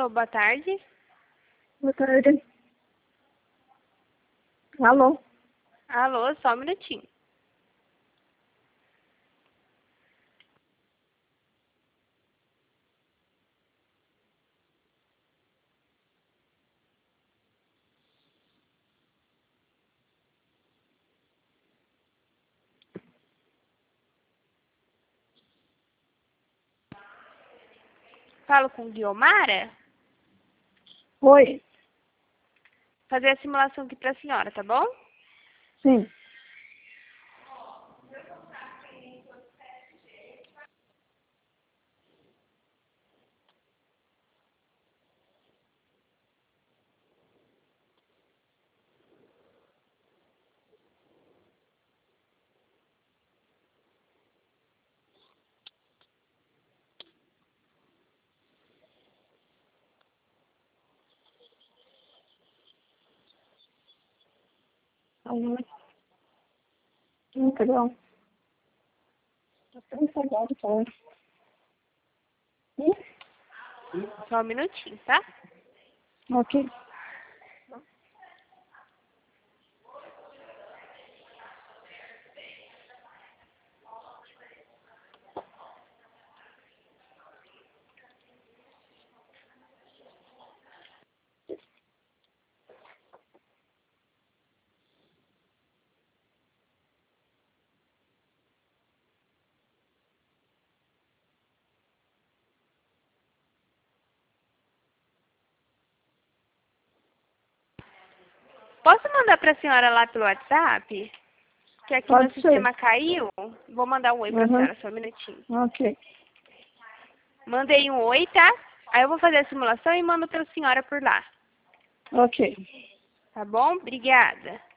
Alô, boa tarde. Boa tarde. Alô? Alô, só um minutinho. Falo com Guiomara? Oi. Fazer a simulação aqui pra senhora, tá bom? Sim. Alô? Perdão. Estou empolgado, cara. Só um minutinho, tá? Ok. Posso mandar pra senhora lá pelo WhatsApp? Que aqui Pode meu ser. sistema caiu. Vou mandar um oi pra senhora, só um minutinho. Ok. Mandei um oi, tá? Aí eu vou fazer a simulação e mando pra senhora por lá. Ok. Tá bom? Obrigada.